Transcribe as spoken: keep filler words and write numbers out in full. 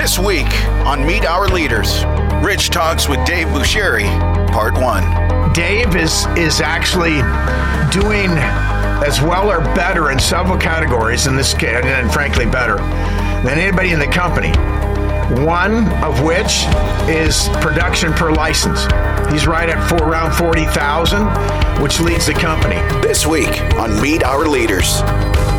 This week on Meet Our Leaders, Rich talks with Dave Busheri, part one. Dave is is actually doing as well or better in several categories in this case, and frankly better than anybody in the company. One of which is production per license. He's right at four, around forty thousand, which leads the company. This week on Meet Our Leaders.